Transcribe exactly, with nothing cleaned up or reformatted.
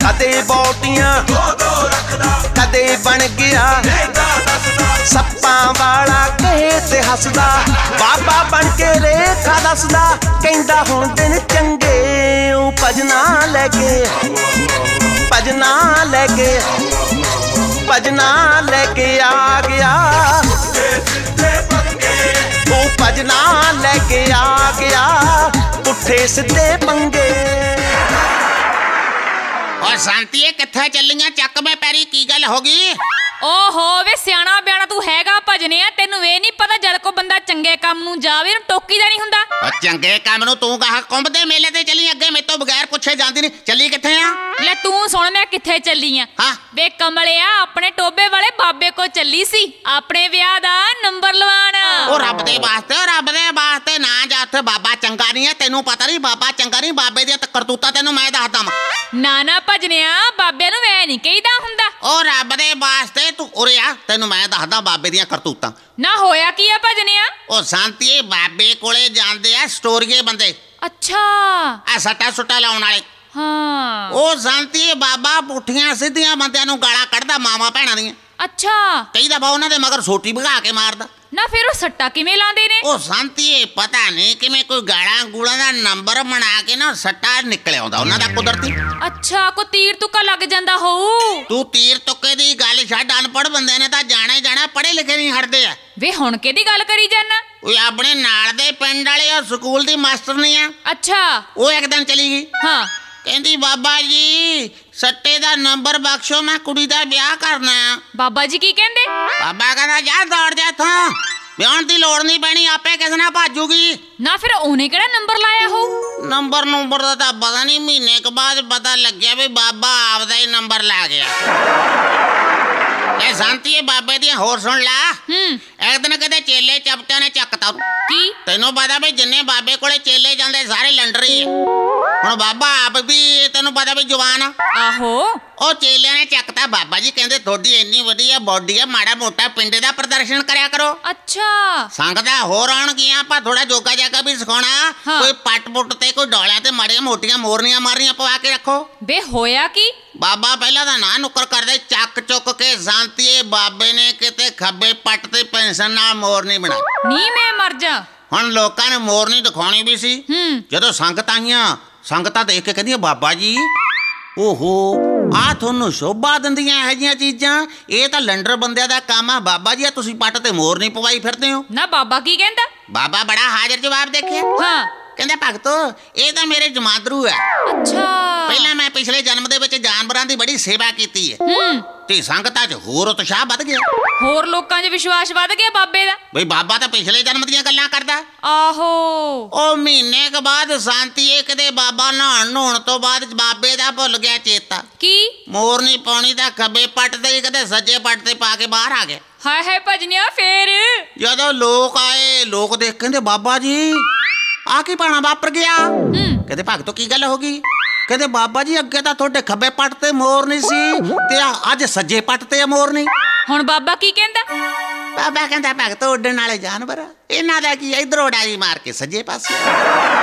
कदे बोटियां कदे बन गया सप्पां वाला कहे ते हसदा बाबा बन के रेखा दसदा कहंदा हुण दिन चंगे भजना लैके भजना लैके भजना लैके आ गया वो भजना लैके आ गया पुट्ठे सीधे पंगे और शांति कित्थे चलियां चक में पैरी की गल होगी ओहो वे सियाणा बियाणा तू हैगा भजनिया तेनू ये नहीं पता जद को बंदा चंगे काम नू जावे उन्हें टोकी दा नहीं हुंदा चंगे काम नू तू कहा कुंभ दे मेले ते चली अगे मेरे तो बगैर पुछे जांदी नहीं चली कित्थे आ ले तू सुन मैं कित्थे चली आ हां वे कमलिया अपने टोबे वाले बाबे को चली सी अपने ब्याह दा नंबर लवाण ओ रब दे वास्ते ओ रब दे वास्ते ना जा उत्थे बाबा चंगा नहीं है तेनू पता नहीं बाबा चंगा नहीं बाबे दी करतूता तेनू मैं दसदा ना ना भजनिया बाबे नू मैं नहीं कहीदा हुंदा ओ रब दे वास्ते तू उरे आ तेनू मैं दसदा बाबे दी करतूता ना होया की है भजनिया ओ शांति बाबे कोले जांदे आ स्टोरीए बंदे अच्छा आ सट्टा सुट्टा लाउण वाले हाँ ओ शांति बाबा पुठियां सीधियां बंदियां नू गाला कढ़दा मामा भैणां दी अच्छा कई दफा उन्हां दे मगर सोटी भगा के मारदा ना फिर वो सट्टा किवें लांदे ने ओ शांति पता नहीं किवें कोई गाला गूला दा नंबर बना के ना सट्टा निकले आउंदा उन्हां दा कुदरती अच्छा को तीर तुक्का लग जांदा होऊ तू तीर तुक्के दी गल छड्ड अनपढ़ बंदे ने तां जाना ही जाना पढ़े लिखे नहीं हटदे आ वे हुण केदी गल करी जाना ओए अपने नाल दे पिंड वाले और स्कूल दी मास्टर नहीं आ अच्छा ओ एक दिन चली गई हाँ कहंदी बाबा जी सट्टे दा नंबर बख्शो मैं कुड़ी दा ब्याह करना बाबा जी की कहंदे बाबा कहंदा जा दौड़ जा इत्थों ब्याहण दी लोड़ नहीं पैनी आपे किस नाल भाजूगी ना फिर उन्हें केड़ा नंबर लाया हो नंबर नंबर दा तां पता नहीं महीने के बाद पता लग्या भी बाबा आपदा ही नंबर ला गया ए शांति बाबे दी होर सुन ला हम्म एक दिन कदे चेले चपटा ने चकता की तेनों पता भी जिन्ने बाबे कोले चेले जांदे सारे लंडर ही है हुण बाबा आप भी तेनों पता भी जवान आ आहो ओ चेले ने चकता बाबा जी कहंदे थोड़ी इन्नी वधिया बॉडी है माड़ा मोटा पिंड दा प्रदर्शन करया करो अच्छा संग दा होर आउण गया ਆਪਾਂ थोड़ा जोगा जागा भी सिखाउणा हाँ। कोई पट पुट ते कोई डोलियां ते माड़ियां मोटियां मोरनियां मारनियां पवा के रखो बे होया की बाबा पहला दा ना नुक्कर करदे चक चुक के शांति बाबे ने किते खब्बे पट ते पेंशन नाल मोरनी बनाई नी मैं मर जा हुण लोकां ने मोरनी दिखाउणी भी सी हम्म ਜਦੋਂ ਸੰਗਤ ਆਈਆਂ ਸੰਗਤਾਂ ਦੇਖ ਕੇ ਕਹਿੰਦੀਆਂ ਬਾਬਾ ਜੀ ਓਹੋ ਆ ਤੁਹਾਨੂੰ ਸ਼ੋਭਾ ਦਿੰਦੀਆਂ ਇਹੋ ਜਿਹੀਆਂ ਚੀਜ਼ਾਂ ਇਹ ਤਾਂ ਲੰਡਰ ਬੰਦਿਆਂ ਦਾ ਕੰਮ ਆ ਬਾਬਾ ਜੀ ਆ ਤੁਸੀਂ ਪੱਟ ਤੇ ਮੋਰ ਨਹੀਂ ਪਵਾਈ ਫਿਰਦੇ ਹੋ ना बाबा की कहंदा ਬਾਬਾ ਬੜਾ ਹਾਜ਼ਰ ਜਵਾਬ ਦੇਖਿਆ हाँ ਕਹਿੰਦਾ ਭਗਤੋ ਇਹ ਤਾਂ ਮੇਰੇ ਜਮਾਦਰੂ ਆ अच्छा ਪਹਿਲਾਂ ਮੈਂ ਪਿਛਲੇ ਜਨਮ ਦੇ ਵਿੱਚ ਜਾਨਵਰਾਂ ਦੀ ਬੜੀ ਸੇਵਾ ਕੀਤੀ ਹੈ हम्म ਤੇ ਸੰਗਤਾਂ 'ਚ ਹੋਰ ਉਤਸ਼ਾਹ ਵੱਧ ਗਿਆ होर लोकां 'च विश्वास वध गया बाबे दा ਬਈ ਬਾਬਾ ਤਾਂ ਪਿਛਲੇ ਜਨਮ ਦੀਆਂ ਗੱਲਾਂ ਕਰਦਾ आहो ਉਹ ਮਹੀਨੇ ਕੁ ਬਾਅਦ ਸ਼ਾਂਤੀ ਇਹ ਕਦੇ ਬਾਬਾ ਨਹਾਉਣ ਨਹਾਉਣ ਤੋਂ ਬਾਅਦ ਬਾਬੇ ਦਾ ਭੁੱਲ ਗਿਆ ਚੇਤਾ की ਮੋਰ ਨਹੀਂ ਪਾਉਣੀ ਤਾਂ ਖੱਬੇ ਪੱਟ ਤੇ ਹੀ ਕਦੇ ਸੱਜੇ ਪੱਟ ਤੇ ਪਾ ਕੇ ਬਾਹਰ ਆ ਗਿਆ हाय हाय भजनिया फिर ਜਦੋਂ ਲੋਕ ਆਏ ਲੋਕ ਦੇਖ ਕਹਿੰਦੇ ਬਾਬਾ ਜੀ ਆ ਕੀ ਪਾਣਾ ਵਾਪਰ ਗਿਆ हम्म ਕਹਿੰਦੇ ਭਗਤੋ ਕੀ ਗੱਲ ਹੋ ਗਈ ਕਹਿੰਦੇ ਬਾਬਾ ਜੀ ਅੱਗੇ ਤਾਂ ਤੁਹਾਡੇ ਖੱਬੇ ਪੱਟ ਤੇ ਮੋਰ ਨਹੀਂ ਸੀ ਤੇ ਅੱਜ ਸੱਜੇ ਪੱਟ ਤੇ ਮੋਰ ਨਹੀਂ हुण बाबा की कहंदा ਬਾਬਾ ਕਹਿੰਦਾ ਭਗਤੋ ਉੱਡਣ ਵਾਲੇ ਜਾਨਵਰ ਇਹਨਾਂ ਦਾ ਕੀ ਇਧਰ ਉਡਾਈ ਮਾਰ ਕੇ ਸੱਜੇ ਪਾਸੇ